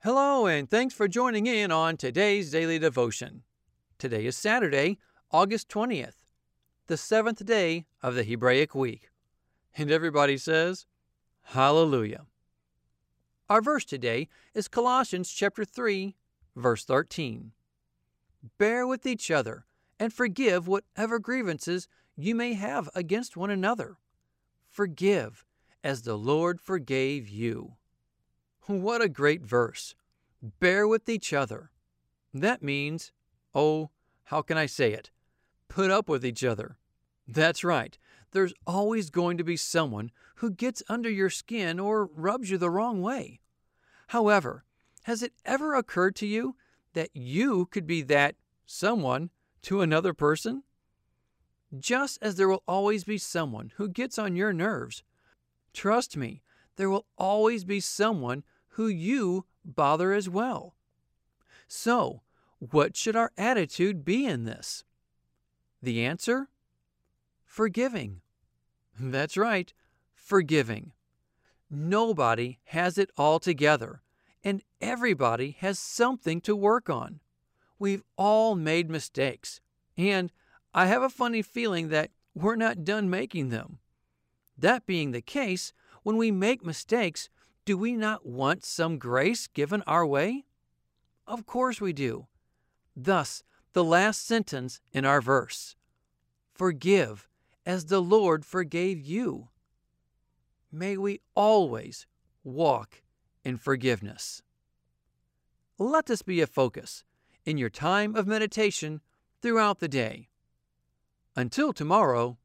Hello, and thanks for joining in on today's daily devotion. Today is Saturday, August 20th, the seventh day of the Hebraic week. And everybody says, Hallelujah. Our verse today is Colossians chapter 3, verse 13. Bear with each other and forgive whatever grievances you may have against one another. Forgive as the Lord forgave you. What a great verse. Bear with each other. That means, how can I say it? Put up with each other. That's right. There's always going to be someone who gets under your skin or rubs you the wrong way. However, has it ever occurred to you that you could be that someone to another person? Just as there will always be someone who gets on your nerves, trust me, there will always be someone who you bother as well. So, what should our attitude be in this? The answer? Forgiving. That's right, forgiving. Nobody has it all together, and everybody has something to work on. We've all made mistakes, and I have a funny feeling that we're not done making them. That being the case, when we make mistakes, do we not want some grace given our way? Of course we do. Thus, the last sentence in our verse. Forgive as the Lord forgave you. May we always walk in forgiveness. Let this be a focus in your time of meditation throughout the day. Until tomorrow,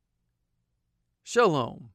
Shalom.